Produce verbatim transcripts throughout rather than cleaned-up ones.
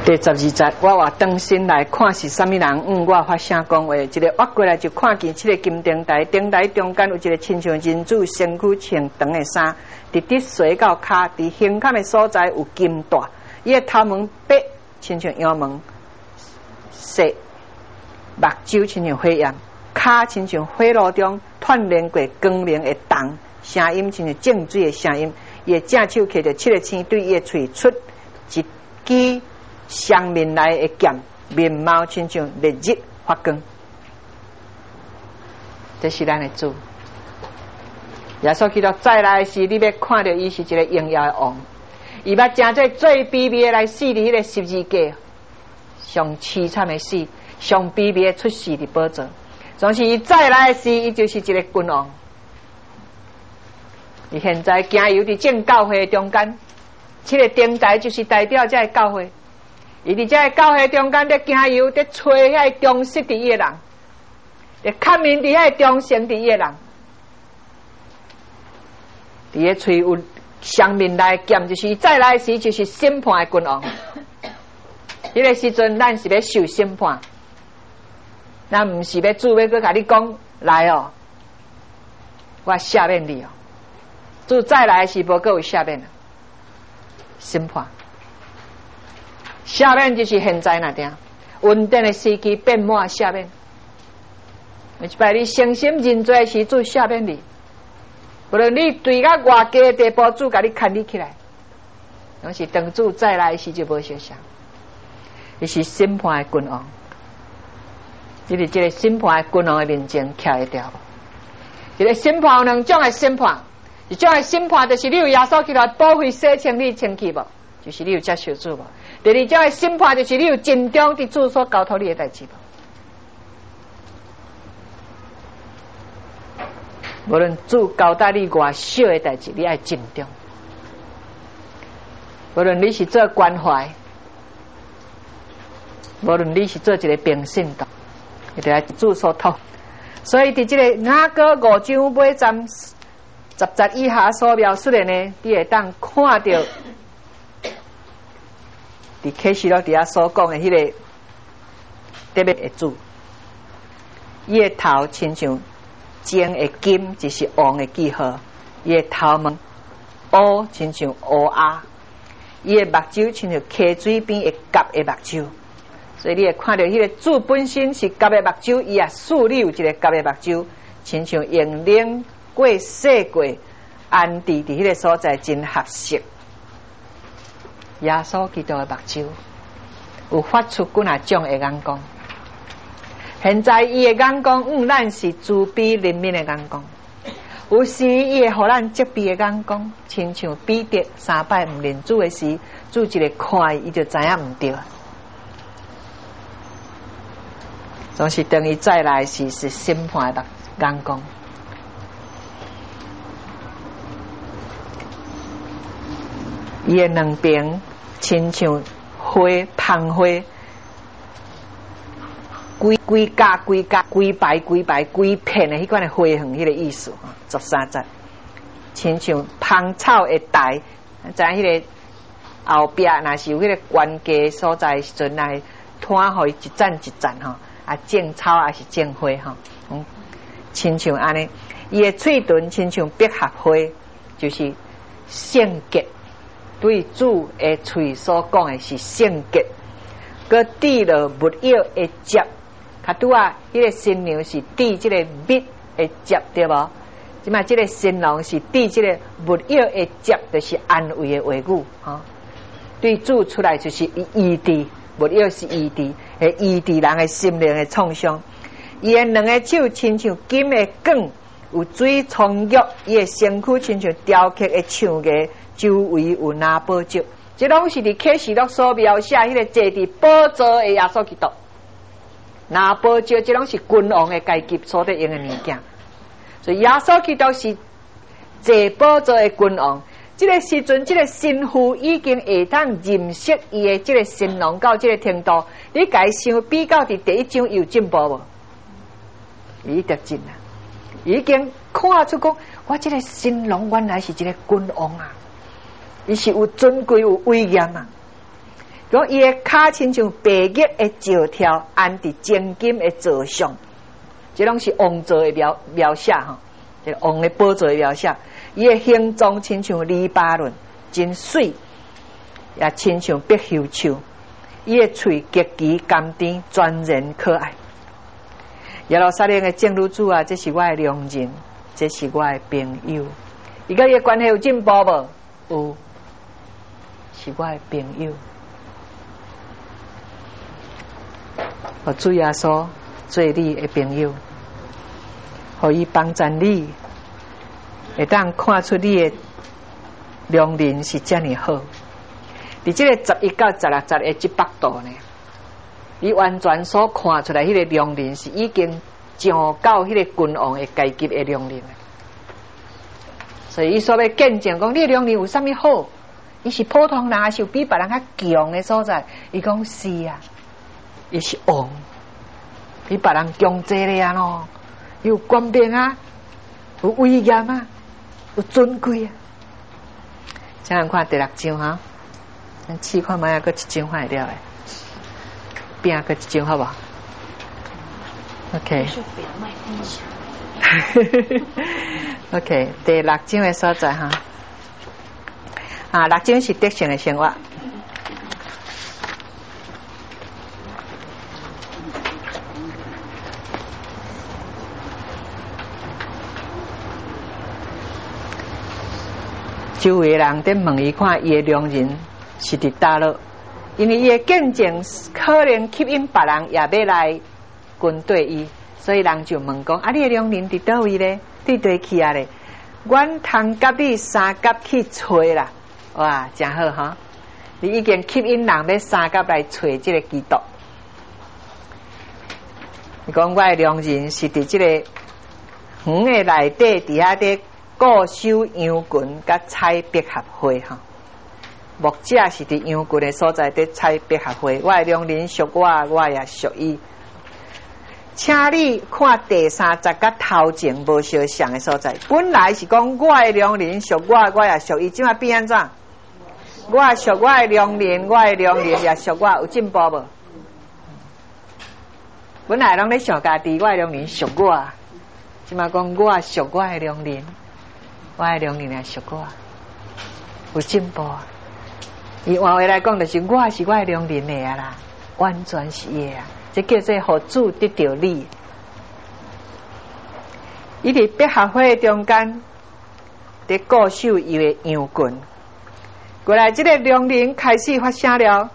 第十二节，我话当心来看是啥物人？嗯，我发声讲话，一个挖过来就看见七个金灯台，灯台中间有一个亲像人主身躯穿长的衫，直直垂到骹，伫胸坎的所在有金带，伊个头毛白，亲像羊毛，色目睭亲像火焰，骹亲像火炉中串联过光明的灯，声音亲像静水的声音。伊个正手摕着七个星，对伊个喙出一支双面来的剑，面貌亲像烈日发光。这是咱的主。耶稣基督再来时，你要看到伊是一个荣耀的王，伊捌正做最卑微的来死伫迄个十字架，上凄惨的死，上卑微的出世伫宝座。总是伊再来时，伊就是一个君王。伊现在行游伫正教会中间，七个灯台就是代表这个教会。伊伫这个教会中间咧行游，咧找遐个忠实伫伊个人，咧看面伫遐个忠诚伫伊个人。伫个喙有双面来剑，就是伊再来时就是审判的君王。迄个时阵，咱是要受审判，咱毋是要主要搁甲你讲来哦，我赦免你哦。主再来时无搁有赦免了，审判。赦免就是现在那点，稳定的时期变满赦免。一摆你诚心认罪时，主赦免你。无论你对到偌低的地步，主甲你牵你起来，拢是当主再来时就无相像。伊是审判的君王，你伫这个审判的君王的面前徛会掉无？这个审判有两种的审判，一种的审判就是你有耶稣基督保费洗清你清气无？就是你有接受主无？第二种的审判就是你有尽忠伫主所交托你的代志无？无论主交代你偌小的代志，你爱尽忠。无论你是做关怀，无论你是做一个平信徒，一定要主所托。所以伫这个雅歌五章尾站十节以下所描述的呢，你会当看到。伫启示录底下所讲的迄个特别的主，伊个头亲像尖的金，就是王的记号；伊个头毛乌，亲像乌鸦；伊个目睭亲像溪水边的蛤的目睭。所以你会看到迄个主本身是蛤的目睭，伊也竖立有一个蛤的目睭，亲像用冷过洗过，安置伫迄个所在真合适。耶稣基督的目睭有发出几啊种的眼光，现在伊的眼光，嗯，咱是慈悲怜悯的眼光；有时伊会互咱责备的眼光，亲像彼得三摆毋认主的时，主一个看伊就知影毋对，总是等伊再来时是审判的眼光。伊的两边亲像花芳花，规规架规架规排规排规片的迄款的花园，迄个意思哈。十三节，亲像芳草的台，知影迄个后壁若是有迄个关节所在时阵，来拖互伊一盏一盏吼，啊种草还是种花吼，嗯，亲像安尼。伊的喙唇亲像百合花，就是圣洁。对主的嘴所讲的是圣洁，佮滴了木药的汁，卡拄啊，迄个新娘是滴这个蜜的汁对无？即嘛，这个新郎是滴这个木药的汁，就是安慰的话语哈。对主出来就是医治，木药是医治，系医治人的心灵的创伤。伊的两个手亲像金的管，有水充足，伊的身躯亲像雕刻的树叶。周围有拿宝石，这拢是伫启示录所描写迄个坐伫宝座的耶稣基督。拿宝石，这拢是君王的阶级所得用的物件。所以耶稣基督是坐宝座的君王。这个时阵，这个新妇已经会当认识伊的这个新郎到这个程度。你家想比较伫第一章有进步无？伊得进啊！已经看出讲，我这个新郎原来是一个君王啊！伊是有尊贵有威严啊！ 讲伊诶骹亲像白玉诶石条，安伫精金诶座上，这拢是王座诶描描写吼，这个王诶宝座诶描写。伊诶形状亲像黎巴嫩，真水，也亲像碧绣树。伊诶喙极其甘甜，专然可爱。耶路撒冷诶正女主啊，这是我诶良人，这是我诶朋友。伊甲伊诶关系有进步无？有，是我诶朋友。我主耶稣做你诶朋友，互伊帮助你，会当看出你诶良人是遮尔好。伫即个十一到十六节诶即百度呢，伊完全所看出来，迄个良人是已经上到迄个君王诶阶级诶良人。所以伊所要见证讲，你诶良人有啥物好？伊是普通人，还是有比别人较强诶所在？伊讲是啊。伊是王，比别人强济咧啊咯，有官兵啊，有威严啊，有尊贵啊。这样看第六章哈，咱试看卖啊，搁一章坏了诶，变搁一章好无 ？OK。OK， 第六章诶所在哈，啊，六章是德性诶生活。周围人在问伊看伊的良人是伫倒落，因为伊的见证可能吸引别人也要来跟对伊，所以人就问讲：啊，你的良人伫倒位咧？伫对去啊咧？阮通甲你三甲去找啦！哇，真好哈！你已经吸引人要三甲来找这个基督。你讲我的良人是伫这个园的内底，伫遐伫固守羊群甲采百合花哈，牧者是伫羊群的所在伫采百合花。我的良人属我，我也属伊。请你看第三节甲头前无相像的所在，本来是讲我的良人属我，我也属伊，即马变安怎？我属我的良人，我的良人也属我，有进步无？本来拢咧想家己，我的良人属我，即马讲我属我的良人。我的良人也属我，有进步啊！伊换回来讲，就是我是我的良人的啊啦，完全是伊啊！这叫做互主得到你。伊伫百合花中间，伫固守伊的羊群。过来，这个良人开始发声了。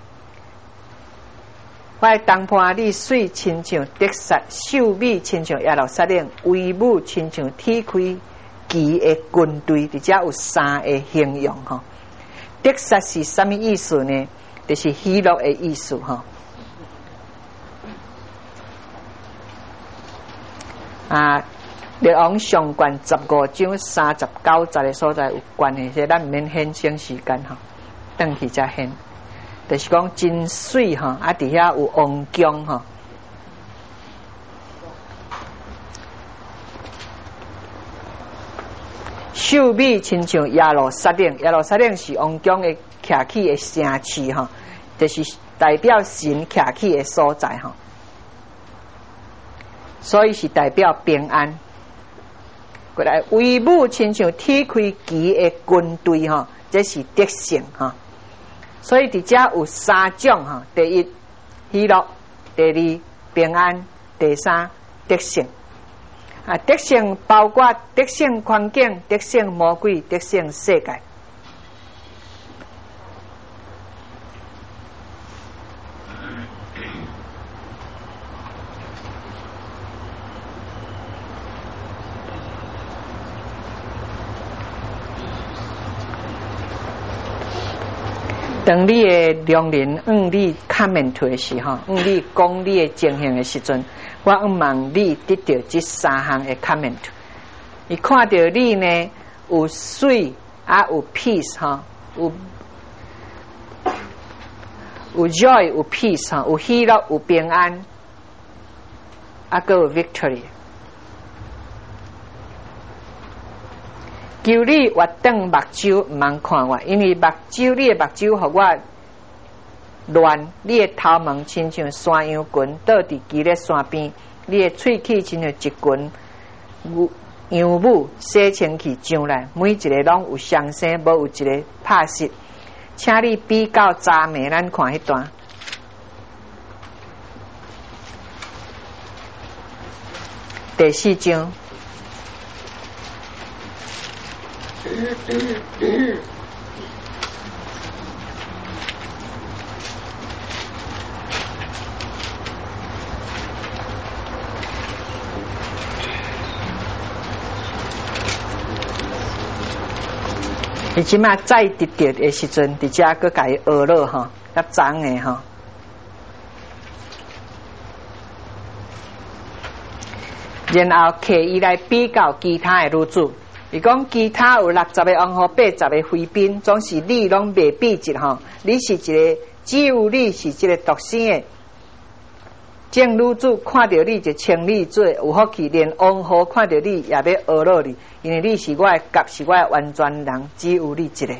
我的东坡你水亲像得撒，秀美亲像耶路撒冷，威武亲像铁开。其的军队，而且有三个形容哈。得撒是什么意思呢？就是喜乐的意思哈。啊，列王上卷十五章三十九节的所在有关系，所以咱唔免献省时间哈，等去才献。就是讲真水哈，啊，底下有王宫哈。秀美亲像耶路撒冷，耶路撒冷是王宫的徛起的城市哈，就是代表神徛起的所在哈，所以是代表平安。过来，威武亲像铁开旗的军队哈，这是德性哈。所以伫遮有三种哈：第一，喜乐；第二，平安；第三，德性。啊，德性包括德性环境、德性魔鬼、德性世界。当你的良人向你 comment 的时候，向你讲你的情形的时阵，我希望你得到这三项的 comment。伊看到你呢有水啊，有 peace 哈，有有 joy， 有 peace 哈，有喜乐，有平安，啊，个有 victory。求你活瞪目睭，唔通看我，因为目睭你的目睭，互我乱，你的头毛亲像山羊群倒伫基列山边，你的喙齿亲像一群羊母洗清气上来，每一个拢有双生，无有一个拍失。请你比较查明，咱看迄段。第四章。伊即马再直直的时阵，伫遮佫甲伊学了吼，较长的吼。然后摕伊来比较其他的女子，伊讲其他有六十个王后、八十个妃嫔，总是你拢袂比一吼。你是一个，只有你是一个独生的。众女子看到你就称你做有福气，连王后看到你也要学了你，因为你是我的甲，是我的完全人，只有你一个。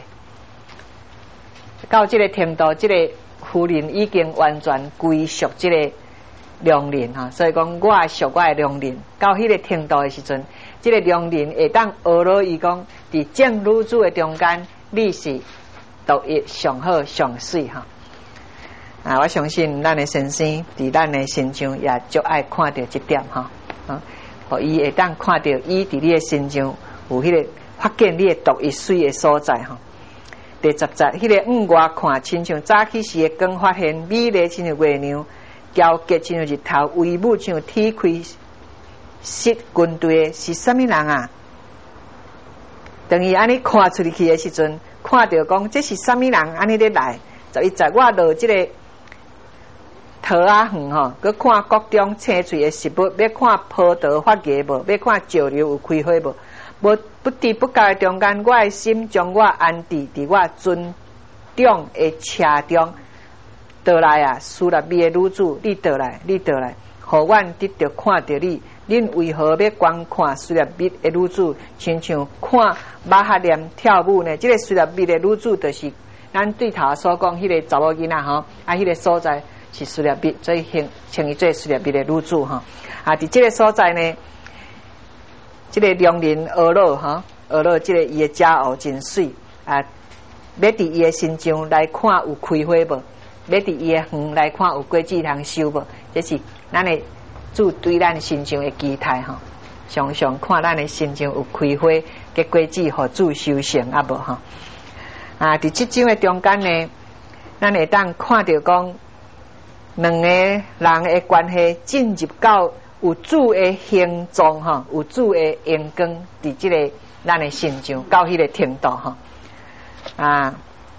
到这个程度，这个夫人已经完全归属这个良人哈，所以讲我属我的良人。到迄个程度的时阵，这个良人会当学了伊讲，伫众女子的中间，你是独一上好上水哈。啊，我相信咱的先生伫咱的心上也足爱看到这点哈，啊，互伊会当看到伊伫你的心上有迄个发现你的独一水的所在哈。第十节，迄个五外看，亲像早起时的光发现，美丽亲像月亮，皎洁亲像日头，威武亲像天开失军队的是啥物人啊？等于安尼看出去的时阵，看到讲这是啥物人安尼咧来，十一节我落这个。桃啊远吼，佮看国中青翠的食物，要看葡萄发芽无，要看石榴有开花无。无不知不觉的中间，我的心将我安置伫我尊重的车中。倒来啊，苏拉美的女子，你倒来，你倒来，互阮得着看到你。恁为何要观看苏拉美的女子，亲像看马哈念跳舞呢？这个苏拉美的女子，就是咱对头所讲迄个查某囡仔吼，啊，迄个所在。是苏列比，所以称称伊做苏列比的女子哈。啊，伫这个所在呢，这个良人学了哈，学了这个伊的家后真水啊，要伫伊的身上来看有开花无，要伫伊的园来看有果子通收无，这是咱的主对咱身上的期待哈。常常看咱的身上有开花，结果子互主修成啊无哈。啊，伫即章的中间呢，咱会当看到讲。两个人的关系进入到有主的形状哈，有主的阳光伫这个咱的心上，到迄个程度哈啊，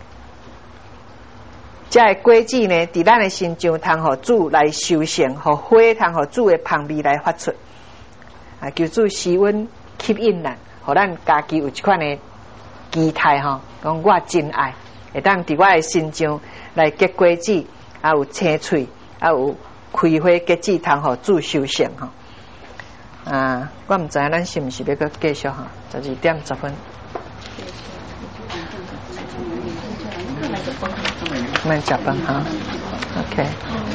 这个果子呢，伫咱的心上，通互主来修成，互花通互主的香味来发出啊，求主使阮吸引咱，互咱家己有一款的期待哈，讲我真爱，会当伫我的心上来结果子。啊有青翠，啊有开花结子，通互主修成吼。啊，我毋知影咱是毋是要搁继续吼？十二点十分。慢食饭哈 ，OK。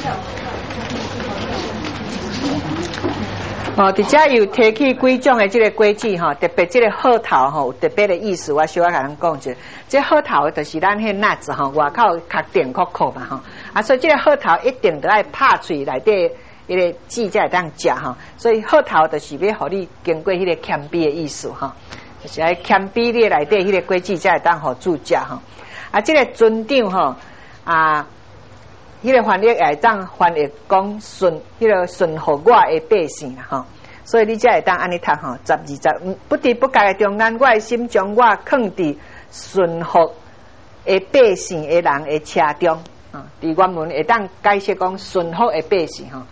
哦，伫遮有提起几种的这个果子吼，特别这个核桃吼有特别的意思，我小可甲咱讲者。这核桃就是咱迄nuts子吼，外口较甜壳壳嘛吼，啊，所以这个核桃一定得爱拍喙内底迄个籽才会当食吼，所以核桃就是要互你经过迄个谦卑的意思吼，就是爱谦卑你内底迄个果子才会当互主食吼。啊，这个尊长吼啊。迄个翻译会当翻译讲顺，迄个顺服我的百姓啦吼，所以你才会当安尼读吼，十二十不知不觉的中间，我的心将我放伫顺服的百姓的人的车中啊。伫原文会当解释讲顺服的百姓吼，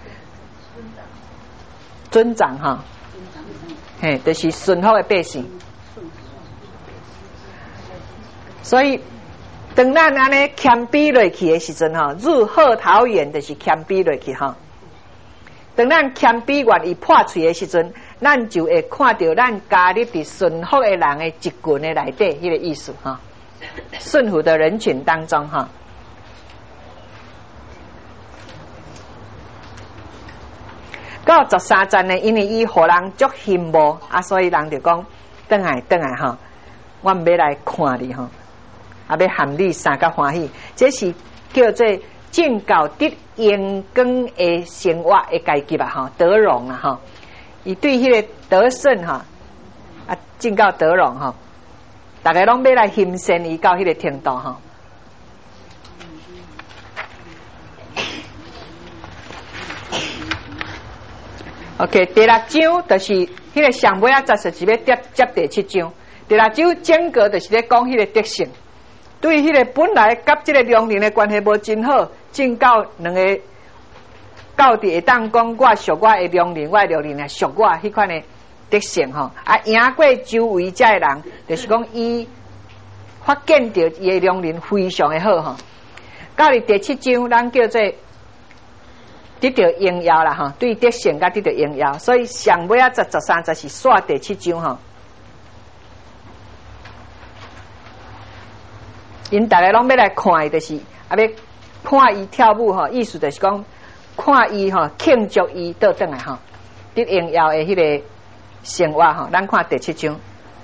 尊长哈，嘿，就是顺服的百姓，所以。当咱安尼谦卑落去的时阵吼，入核桃园就是谦卑落去吼。当咱谦卑愿意破碎的时阵，咱就会看到咱加入伫顺服的人的一群的内底，迄个意思吼。顺服的人群当中吼， 到十三站呢，因为伊互人足羡慕啊，所以人就讲转来转来吼，我唔要来看你吼，啊要含你三个欢喜，这是叫做正教得荣光的生活的阶级啊吼，得荣啊吼，伊对迄个得胜哈啊正教得荣吼，大家拢要来欣赏伊到迄个程度吼。OK， 第六章就是迄个上尾啊，十是要接接第七章。第六章整个就是咧讲迄个德性，对迄个本来甲即个良人的关系无真好，正教两个教弟会当讲我属我的良人，我的良人啊属我迄款的德性吼，啊赢过周围遮的人，就是讲伊发现到伊的良人非常的好吼。到了第七章，咱叫做得到荣耀啦哈，对德性甲得到荣耀，所以上尾啊十十三十是煞第七章哈。因大家拢要来看伊，就是啊要看伊跳舞吼，意思就是讲看伊吼庆祝伊倒转来吼，得荣耀的迄个生活吼。咱看第七章，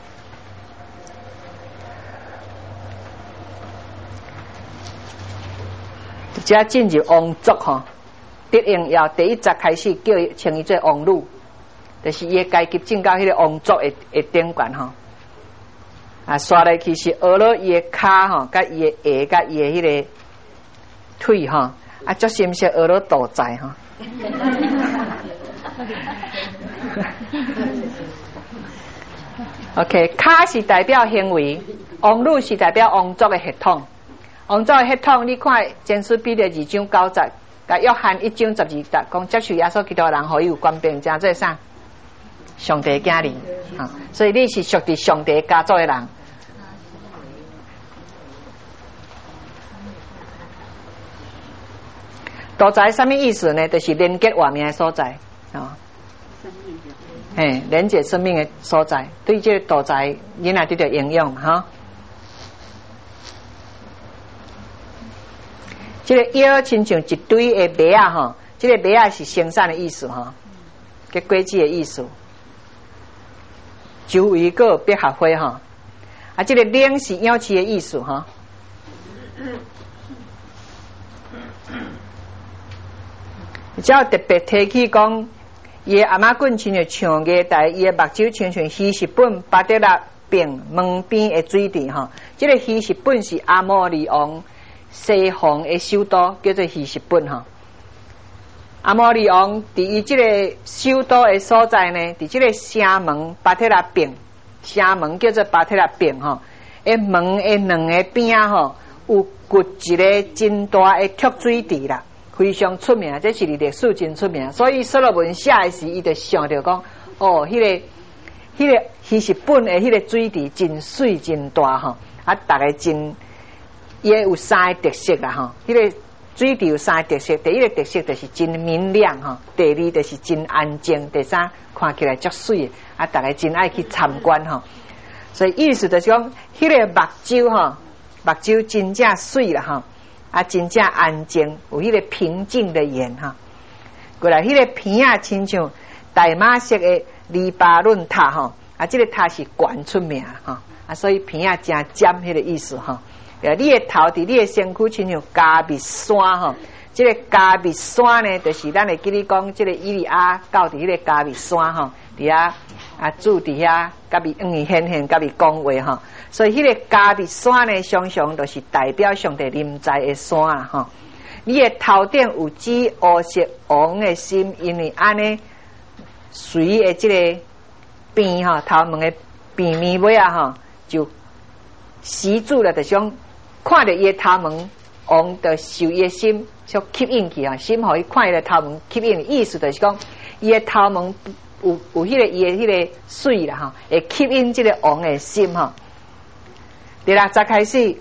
直接进入王族吼。得荣耀第一集开始叫伊称伊做王女，就是伊个阶级进到迄个王族的的顶悬吼。啊，刷来去是学了伊个骹吼，甲伊个鞋，甲伊个迄个腿吼，啊，足心是学了倒栽吼。OK， 骹是代表行为，王女是代表王族的血统。王族的血统，你看前书比的二章九节。甲约翰一章十二节讲，接受耶稣基督的人，可以有官兵，真做啥？上帝囝儿啊！所以你是属于上帝家族的人。道在什么意思呢？就是连接外面的所在啊。嘿，连接生命的所在，对这个道在原来得到应用哈。这个腰亲像一堆的麦啊哈，这个麦啊是生产的意思哈，个果子的意思。周围个百合花哈，啊，这个领是腰旗的意思哈。只要特别提起讲，伊阿妈棍亲像唱个，但伊的目睭亲像稀石本巴得拉边门边的水池哈。这个稀石本是阿摩利王西方的首都，叫做希实本哈。阿摩利王伫伊即个首都的所在呢，伫即个城门巴特拉边，城门叫做巴特拉边哈。诶，门的两个边吼有掘一个真大的蓄水池啦，非常出名，这是历史真出名。所以所罗门写的时，伊就想着讲，哦，迄、那个、迄、那个希实本的迄个水池真水真大哈，啊，大概真。伊有三个特色啦吼，迄、那个水池有三个特色，第一个特色就是真明亮吼，第二就是真安静，第三看起来足水，啊，大家真爱去参观吼。所以意思就是讲，迄、那个目睭吼，目睭真正水啦吼，啊，真正安静，有迄个平静的眼哈。过来，迄个片啊，亲像大马色的黎巴嫩塔吼，啊，这个塔是悬出名哈，啊，所以片啊真尖迄个意思哈。你的头伫你的身躯亲像加密山吼，这个加密山呢，就是咱会记你讲，这个以利亚到伫迄个加密山吼，伫遐啊住伫遐，甲伊嗯伊显现，甲伊讲话吼，所以迄个加密山呢，常常都是代表上帝临在的山啊吼。你的头顶有指乌色王的心，因为安尼随的这个边吼，头毛的边面尾啊吼，就吸住了，就种。看到伊头毛，王就受伊心就吸引去啊，心互伊看伊个头毛吸引，意思就是讲，伊个头毛有有迄个伊个迄个水啦吼，会吸引即个王的心吼。第六节开始，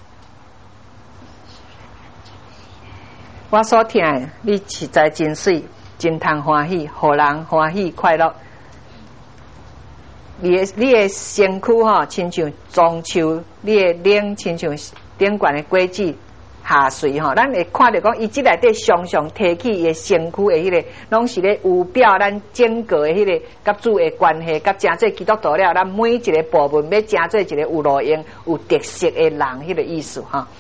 我所听的，你实在真水，真通欢喜，互人欢喜快乐。你的你的身躯吼，亲像棕树，你的脸亲像顶悬的果子， 下垂吼，咱会看到讲伊即内底常常提起伊身躯的迄个，拢是咧有表咱整个的迄个甲主的关系，甲真做基督徒了，咱每一个部分要真做一个有路用、有特色的人，迄个意思哈。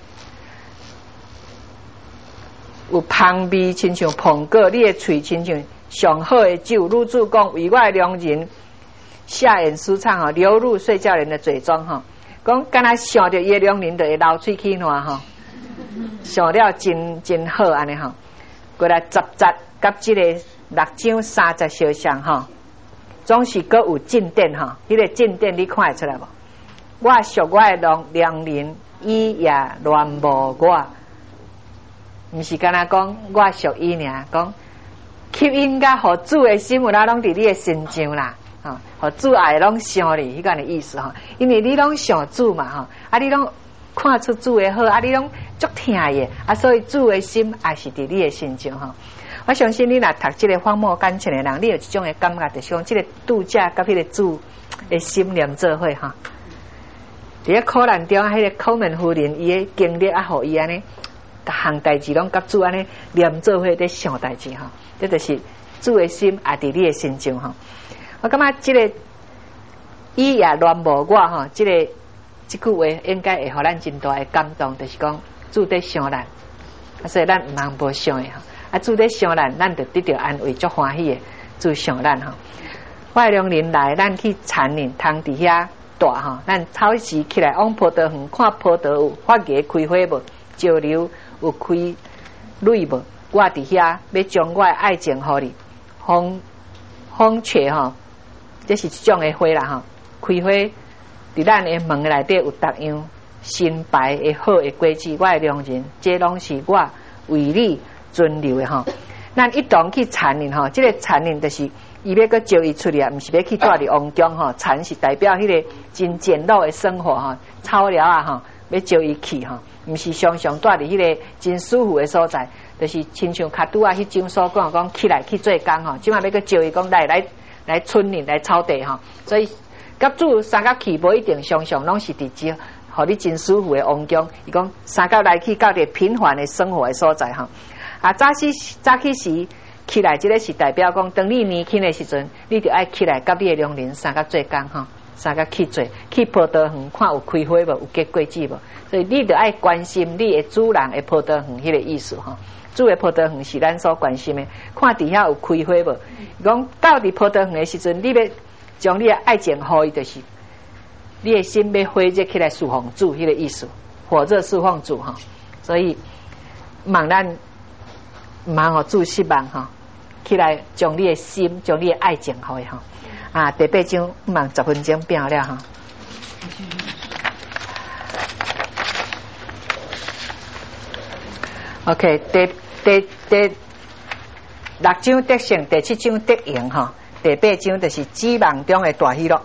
有香味，亲像苹果；你的喙，亲像上好的酒。女主讲为我的良人下言舒畅吼，流入睡觉人的嘴中吼。讲敢若想着伊的良人，就会流喙齿烂吼。想了真真好安尼吼。过来十节甲即个六章三十相像吼，总是各有进展吼。迄、那个进展你看会出来无？我属我的良良人，伊也恋无我。毋是敢若讲我属伊尔，讲吸引甲互主的心有啦，拢伫你的心上啦，吼、哦，互主爱拢想你，迄个的意思吼。因为你拢想主嘛，吼，啊，你拢看出主的好，啊，你拢足听的，啊，所以主的心也是伫你的心上吼。我相信你若读即个荒漠感情的人，你有一种的感觉，就是讲即个度假甲迄个主的心连做伙吼。伫咧苦难中，迄个抠门夫人伊的经历啊，互伊安尼。各项代志拢甲主安尼连做伙伫想代志吼，这就是主的心也伫你的心上吼。我感觉即个伊也恋无我吼，即、这个即句话应该会互咱真大的感动，就是讲主在想咱，啊，所以咱毋通无想的吼。啊，主在想咱，咱就得到安慰，足欢喜的。主想咱吼，我的良人来，咱去田林通伫遐大吼，咱草时起来往葡萄园看葡萄有发芽开花无，石榴。有开蕊无？我伫遐要将我的爱情互你，风风雀吼，这是一种的花啦吼。开花伫咱的门内底有逐样新白的好的果子，我的良人，这拢是我为你存留的吼。咱一同去田林吼，这个田林就是伊要搁招伊出来，毋是要去住伫王宫吼。田是代表迄个真简陋的生活吼，草料啊吼，要招伊去吼。毋是常常住伫迄个真舒服的所在，就是亲像卡拄啊迄张所讲讲起来去做工吼，即马要去招伊讲来来来村里来草地吼，所以甲主三甲去无一定常常拢是伫只，互你真舒服的王宫。伊讲三甲来去到伫平凡的生活的所在吼。啊，早起早起时起来，即个是代表讲，当你年轻的时阵，你就爱起来甲你的良人三甲做工吼。三个去做，去葡萄园看有开花无，有结果子无，所以你就爱关心你的主人的葡萄园迄个意思吼。主的葡萄园是咱所关心的，看底下有开花无。讲到底葡萄园的时阵，你要将你的爱情互伊，就是你的心要火热起来侍奉主迄个意思，火热侍奉主吼。所以望咱毋通互主失望吼，起来将你的心，将你的爱情互伊吼。啊，第八章毋茫十分钟变了哈。OK， 第第第六章得胜，第七章得赢哈，第八章就是指望中的大喜乐。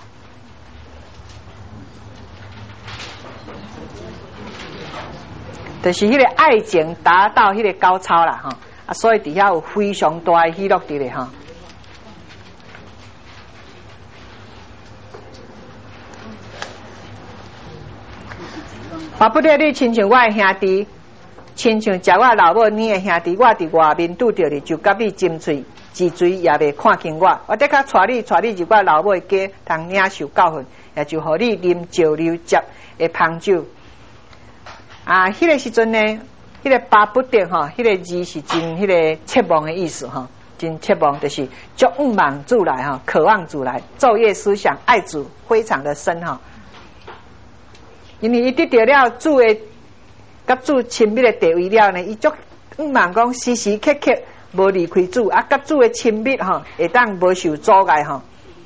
就是迄个爱情达到迄个高超啦哈，啊，所以底下有非常大的喜乐伫咧哈。巴不得你亲像我的兄弟，亲像食我老母年的兄弟，我伫外面拄着你，就甲你尖嘴自嘴也未看见我。我得较带你，带你入我老母的家，通领受教训，也就互你啉石榴汁的香酒。啊，迄、那个时阵呢，迄、那个巴不得吼，迄、那个字是真迄个切望的意思吼，真切望就是足毋望主来吼，渴望主来，昼夜思想爱主，非常的深吼。因为伊得到了主的甲主亲密的地位了呢，伊足毋茫讲时时刻刻无离开主，啊，甲主的亲密吼，会当无受阻碍吼。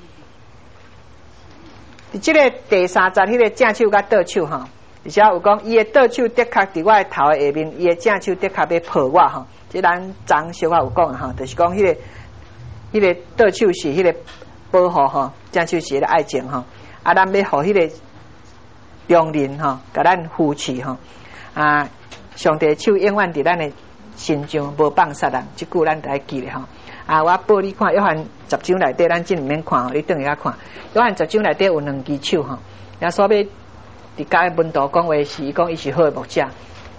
即个第三节迄个正手甲倒手吼，而且有讲伊的倒手的确伫我的头的下面，伊的正手的确要抱我吼。即咱昨小可有讲吼，就是讲迄个迄个倒手是迄个保护吼，正手是迄个爱情吼，啊，咱要互迄个。良人吼，甲咱扶持吼啊！上帝手永远伫咱的心上，无放杀人，即句咱得记咧吼啊！我报你看，约翰十章内底，咱真毋免看，你等下看。约翰十章内底有两支手吼，耶稣要伫甲文道讲话是，伊讲伊是好的牧者，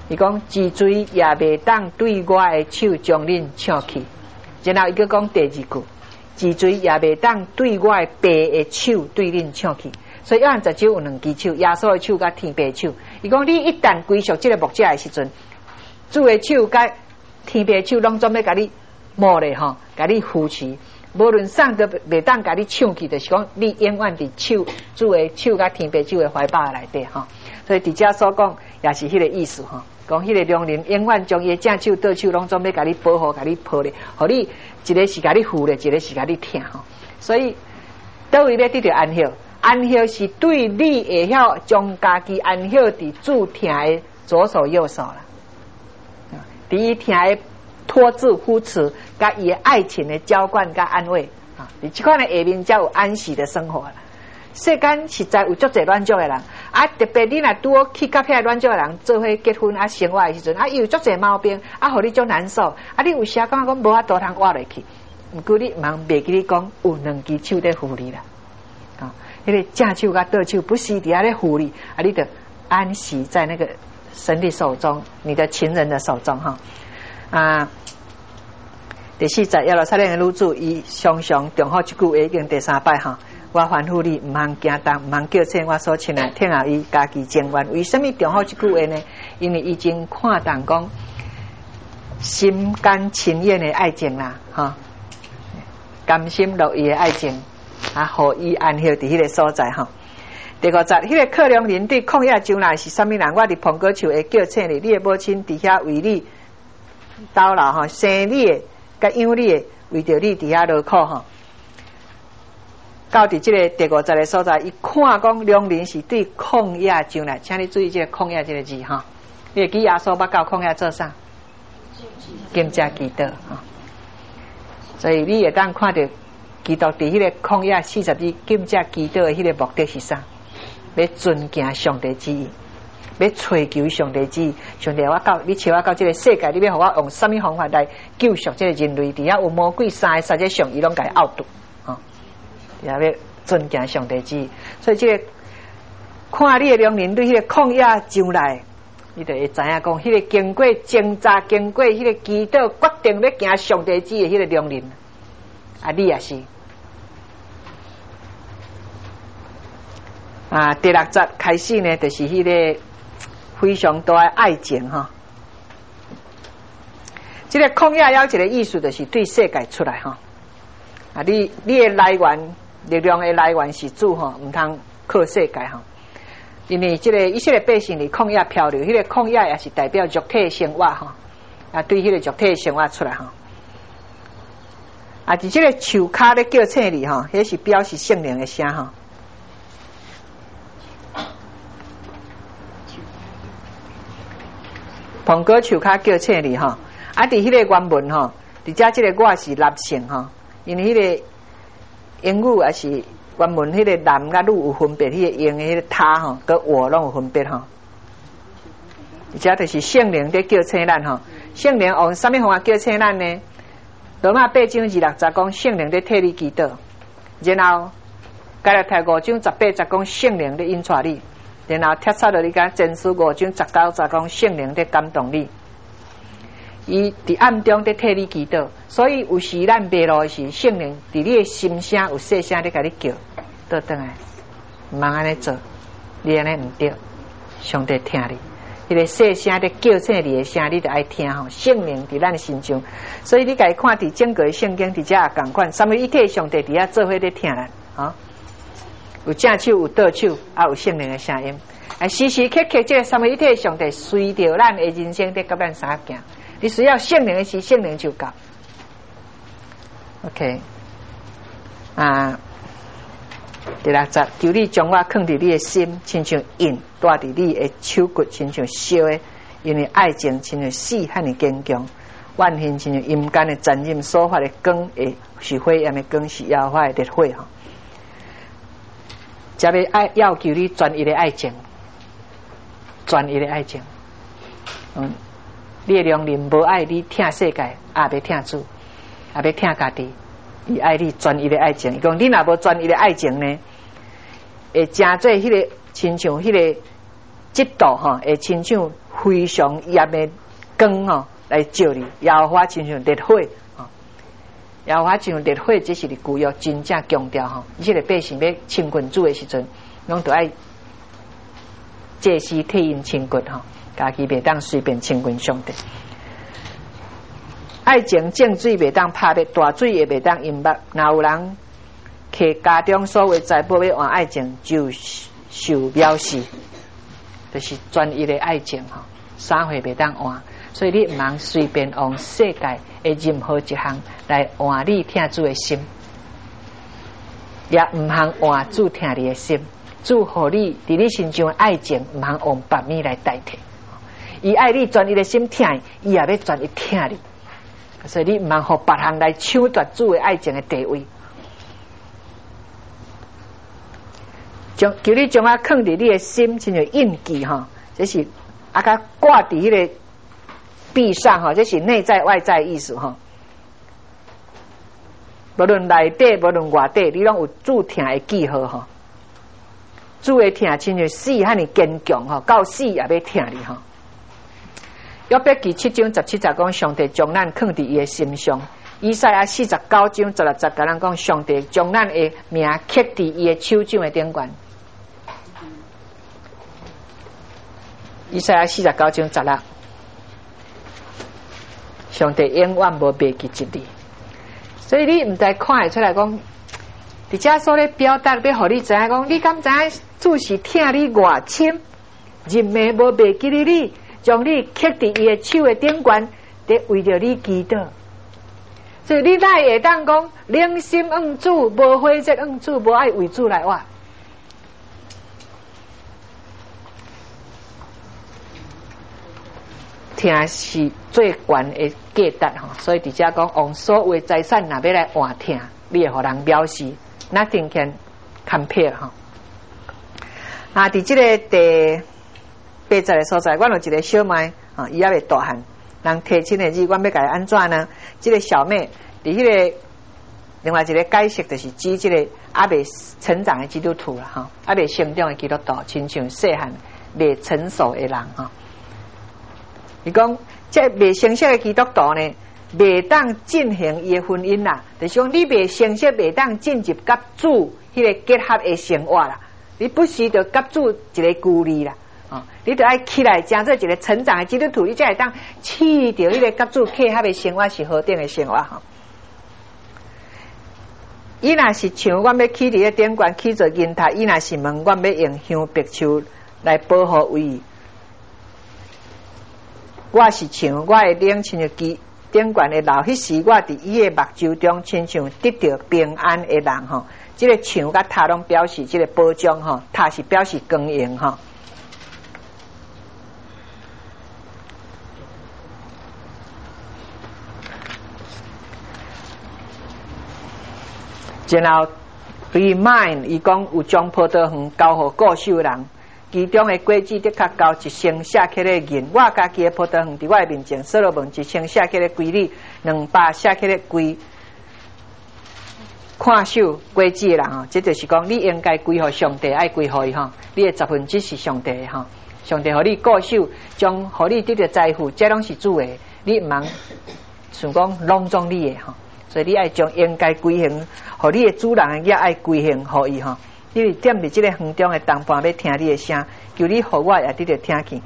伊讲治水也袂当对我的手将恁抢去，然后伊个讲第二句，治水也袂当对我的白的手对恁抢去。所以约翰十九有两只手，耶稣的手甲天白手。伊讲你一旦归属这个牧者的时阵，主的手甲天白手拢总要甲你摸咧吼，甲你扶持。无论啥都袂当甲你抢去，就是讲你永远伫手主的手甲天白手的怀抱内底吼。所以伫遮所讲也是迄个意思吼，讲迄个良人永远将伊的正手倒手拢总要甲你保护、甲你抱咧，互你一个是甲你扶咧，一个是甲你挺吼。所以倒位要得到安息，安息是对你会晓将家己安息伫主挺的左手右手啦，伫伊挺的托住扶持，甲伊的爱情的浇灌甲安慰啊！你这款的下面才有安息的生活啦。世间实在有足侪乱足的人，啊，特别你若拄好去甲遐乱足的人做伙结婚啊生活的时阵，啊，伊有足侪毛病，啊，互你足难受，啊，你有时感觉讲无法度通活落去，毋过你茫袂记你讲有两只手在扶你啦，啊，迄个正手甲倒手不时伫遐咧扶你，啊，你得安息在那个神的手中，你的情人的手中哈。啊，第四节耶路撒冷的女主，伊常常重复一句话，已经第三摆哈。我吩咐你，唔通惊动，唔通叫醒我所亲爱，听候伊家己情愿。为什么重复一句话呢？因为已经看淡讲心甘情愿的爱情啦，哈，甘心乐意的爱情，啊，互伊安息伫迄个所在哈。第五节，迄、那个克良人对旷野将来是啥物人？我伫棚果树会叫醒你，你的母亲伫遐为你叨老哈，生你的甲养你的，为着你伫遐劳苦哈。到伫即个第五节的所在，伊看讲良人是对旷野将来，请你注意这个旷野这个字哈。你会记耶稣捌到旷野做啥？金家基督哈。所以你会当看到基督伫迄个旷野四十日金家基督的迄个目的是啥？要尊敬上帝旨意，要追求上帝旨意。上帝我到你找我到这个世界，你要互我用什么方法来救赎这个人类？底下有魔鬼三个实际上伊拢甲伊拗斗啊，也要尊敬上帝旨意。所以这个看你的良人对迄个旷野将来，你就会知影讲，迄个经过挣扎、经过迄个祈祷，决定要行上帝旨意的迄个良人，啊，你也是。啊，第六节开始呢，就是迄个非常大的爱情哈。这个旷野有一个意思，就是对世界出来哈。啊，你你的来源力量的来源是主哈，唔通靠世界哈。因为这个以色列百姓伫旷野漂流，迄、那个旷野也是代表肉体生活哈。啊，对迄个肉体生活出来哈。啊，伫这个树骹咧叫醒你哈，迄是表示圣灵的声哈。棚果树骹叫醒你哈，啊！伫迄个原文哈，伫遮即个我是男性哈，因为迄个英语也是原文迄个男甲女有分别，迄、那个用的迄个他哈，跟我拢有分别哈。而且就是圣灵在叫醒咱哈，圣灵用什么方法叫醒咱呢？罗马八章二六十讲圣灵在替你祈祷，然后加拉太五章十八十讲圣灵在引带你。然后帖撒罗尼迦前书五章十九十讲圣灵在感动你，伊伫暗中在替你祈祷，所以有时咱迷路时，圣灵伫你的心声有细声在甲你叫，倒转来，唔通安尼做，你安尼唔对，上帝听你，迄、那个细声在叫醒你的声，你就爱听吼。圣灵伫咱心中，所以你家看伫整个圣经伫遮也共款，三位一体上帝伫遐做伙在听咱啊。有正手有倒手，啊有圣灵的声音，啊时时刻刻这个三位一体的上帝随着咱的人生在甲咱相行。你需要圣灵的时，圣灵就够。OK， 啊，第六节，求你将我放伫你的心，亲像印带伫你的手骨，亲像烧的，因为爱情亲像死汉的坚强，万幸亲像阴间的残忍所发的光，会是火焰的光，是妖化的烈火哈。才要爱要求你专一的爱情，专一的爱情。嗯，你的良人无爱你听世界，也要听主，也要听家己，伊爱你专一的爱情。伊讲你若无专一的爱情呢，会真做迄个亲像迄个这道哈会亲像非常炎的光哦来照你，耶和华亲像烈火啊，耶和华亲像烈火，这是你旧约真正强调哈。这个百姓要亲近主的时阵，拢都爱借尸替因亲近哈，家己袂当随便亲近上帝。爱情正水袂当拍灭，大水也袂当淹没。若有人摕家中所有财宝要换爱情，就受藐视。就是专一的爱情哈，啥货袂当换，所以你唔通随便用世界的任何一项来换你听主的心，也唔通换主听你的心。主互你伫你心中的爱情，唔通用别物来代替。伊爱你专一的心听，伊也要专一听你。所以你唔通互别项来抢夺主的爱情的地位。将求你将啊放伫你的心，亲像印记哈，这是啊甲挂伫迄个壁上哈，这是内在外在意思哈。无论内底，无论外底，你拢有主听的记号哈。主的听亲像死遐尼坚强哈，到死也要听你哈。约伯记七章十七节讲，上帝将咱放伫伊的心上。以赛亚四十九章十六节甲咱讲，上帝将咱的名刻伫伊的手掌的顶端。以赛亚四十九章十六，上帝永远无忘记一你，所以你唔知看会出来讲，伫遮所咧表达要互你知影讲，你敢知影主是听你偌深，人命无忘记你，你将你刻伫伊的手的顶端，得为着你祈祷。所以你哪会当讲良心恩主，无悔这恩主，无爱为主来活？听是最悬的价值哈，所以伫遮讲，用所有财产若要来换听，你会互人藐视 ，nothing can compare 哈。啊，伫即个第八十个所在，阮有一个小妹啊，伊还未大汉，人提亲的日，阮要甲伊安怎呢？即、这个小妹伫迄个另外一个解释，就是指即个还未成长的基督徒啦哈，还未成长的基督徒，亲像细汉未成熟的人哈。伊讲，这未成熟的基督徒呢，未当进行伊的婚姻啦，就是讲你未成熟，未当进入甲主迄个结合的生活啦。你不时着甲主一个距离啦，哦，你着爱起来，成做一个成长的基督徒，你才会当试着迄个甲主契合的生活是何等的生活哈。伊若是像阮要起伫个顶悬起做银塔，伊若是问阮要用香白树来保护位。我是像我的领亲像基顶悬的老，迄时我伫伊的目睭中，亲像得到平安的人吼。这个像甲塔拢表示这个保障吼，塔是表示光荣吼。然后 remind 伊讲有将葡萄园交互固守人。其中的果子的确交一升写起来银，我家己的葡萄园伫我的面前，所罗门一升写起来规里，两百写起来规，看守果子的人吼，这就是讲你应该归互上帝，爱归互伊吼，你的十分之是上帝的吼，上帝互你固守，将互你得到财富，这拢是主的，你唔通想讲拢总你的吼，所以你爱将应该归还，互你的主人也爱归还互伊吼。因为踮伫即个园中的同伴要听你的声，求你互我也得着听见。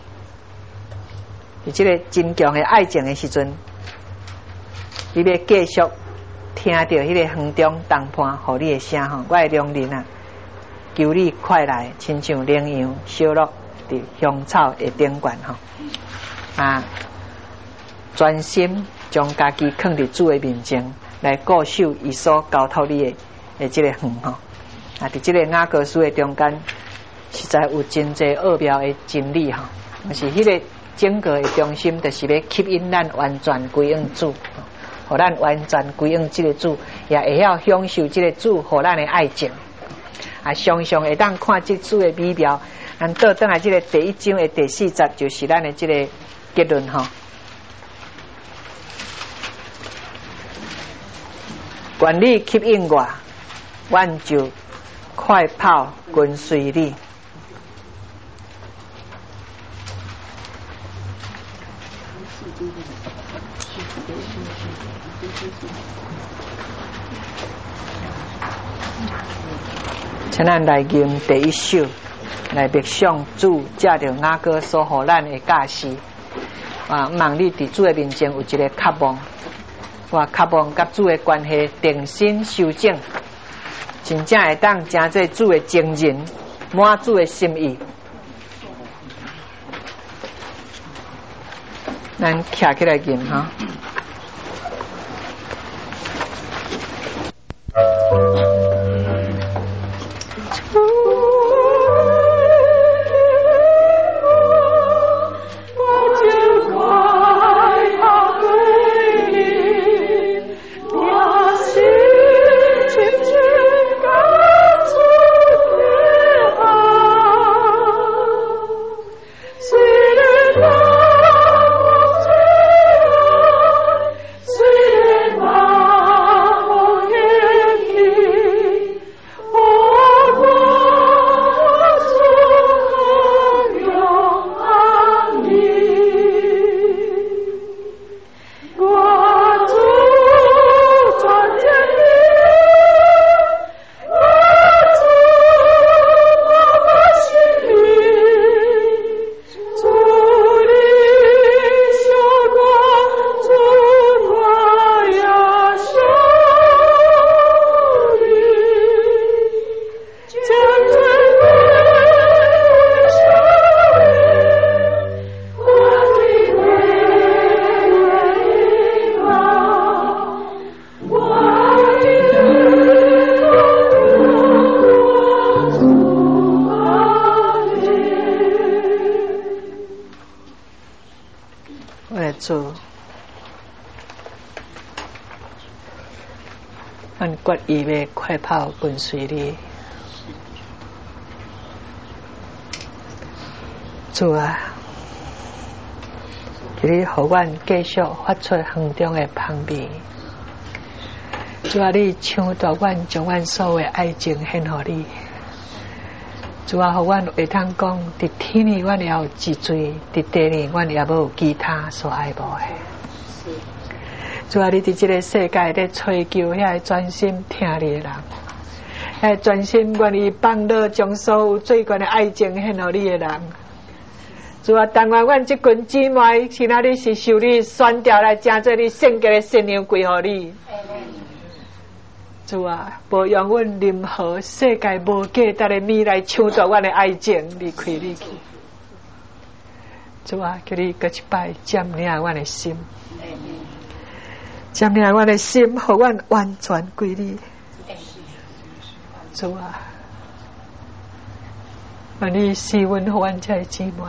伫即个真强的爱情的时阵，你要继续听到迄个园中同伴互你的声吼，我的良人啊，求你快来，亲像羚羊小鹿伫香草的顶悬吼啊，专心将家己放伫主的面前，来固守伊所交托你的的即个园吼。啊！伫即个雅各书的中间，实在有真侪奥妙的真理哈。就是迄个整个的中心，就是要吸引咱完全归应主，互咱完全归应即个主，也会晓享受即个主互咱的爱情。啊，常常会当看即主的美妙。咱倒转来即个第一章的第四节，就是咱的即个结论哈。愿你吸引我，阮就快跑跟随你。 请咱来念第一首，来默想主借着雅歌所予咱的教示。啊，望你伫主的面前有一个渴望，我渴望甲主的关系定心修正，真正会当成做主的情人，满主的心意。咱徛起来念哈。主，俺决意要快跑跟随你。主啊，求你互阮继续发出园中的香味。主啊，你抢夺阮，将阮所有的爱情献予你。主啊，互阮会通讲，伫天里阮也有志水，伫地里阮也无有其他所爱无的。主啊，你伫这个世界咧追求遐个专心听你的人，遐专心愿意放落将所有最悬的爱情献予你的人。主啊，但愿阮即群姊妹是哪里是受你选调来，正做你圣洁的新娘归予你。主啊，无用阮任何世界无价值的米来抢夺阮的爱情，离开你去。主啊，叫你搁一摆占领阮的心，占领阮的心，互阮完全归你。主啊，愿你赐阮互阮这姊妹，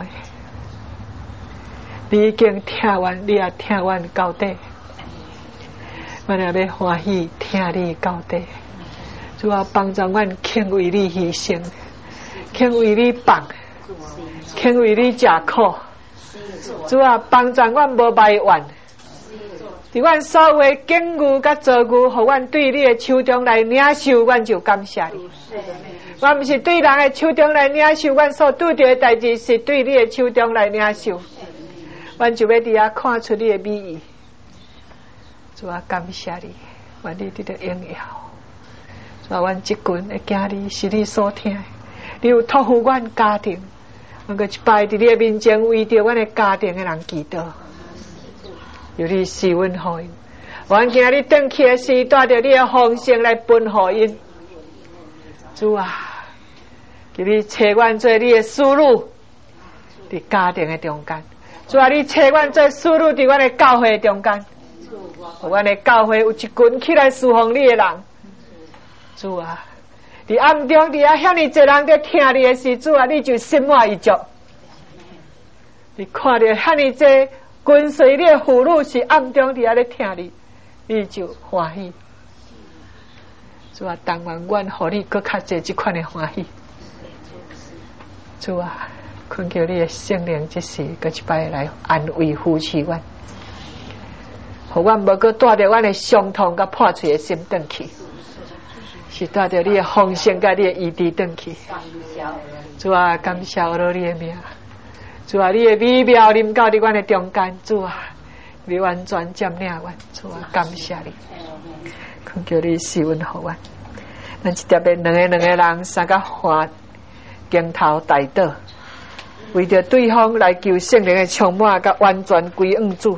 你已经听完，你也听完到底。阮也要欢喜听你到底，主啊，帮助阮肯为你牺牲，肯为你放，肯为你吃苦。主啊，帮助阮无埋怨，伫阮所有的境遇甲遭遇，互阮对你的手中来领受，阮就感谢你。我毋是对人的手中来领受，阮所拄着的代志是对你的手中来领受，阮就要伫遐看出你的美意。主啊，感谢你，愿你得到荣耀。主啊，阮即群的囝儿是你所听的，你有托付阮家庭，阮个一摆伫你的面前为着阮的家庭的人祈祷，由你赐阮互因。阮今日转去的时，带着你的丰盛来分互因。主啊，求你找阮做你的思路，伫家庭的中间。主啊，你找阮做思路伫阮的教会中间。互阮的教会有一群起来侍奉你的人，主啊，伫暗中伫遐遐尼侪人在听你的时，主啊，你就心满意足。你看到遐尼侪跟随你的妇女是暗中伫遐咧听你，你就欢喜。主啊，但愿阮互你搁较侪即款的欢喜。主啊，恳求你的圣灵即时搁一摆来安慰扶持阮。互阮无搁带着阮的伤痛甲破碎的心转去，是带着你的丰盛甲你的医治转去。主啊，感谢我你的名。主啊，你的美妙临到伫阮的中间。主啊， 你完全接纳我，主啊，感谢你，恳求你施恩给我。咱一条边两个两个人三个花镜头带倒，为着对方来求圣灵的充满，甲完全归恩主。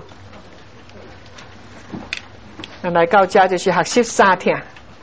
咱来到这就是学习三听。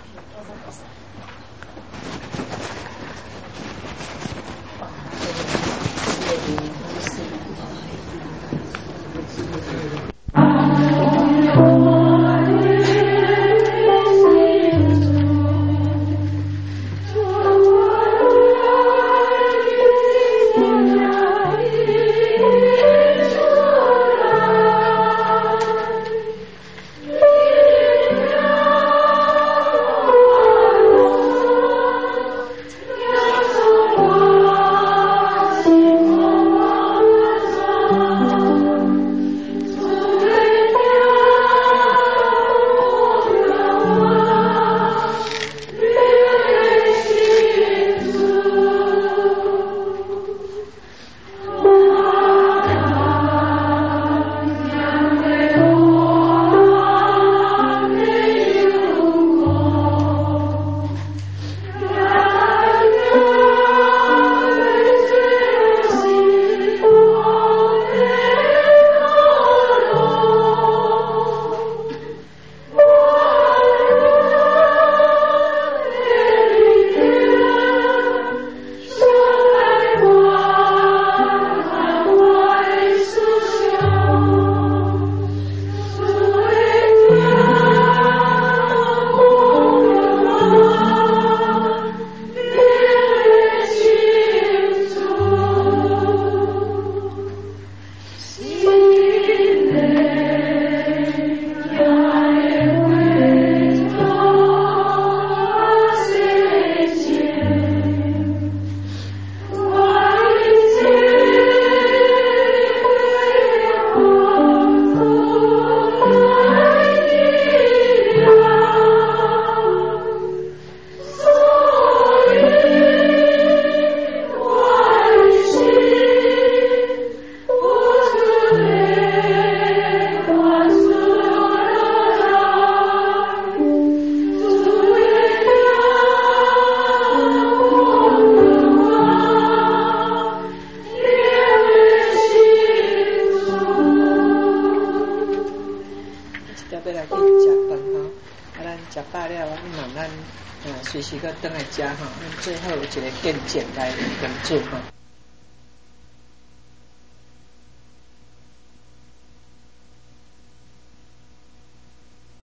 食饱了，希望咱呃随时搁倒来食吼，咱最后有一个见证来跟主吼。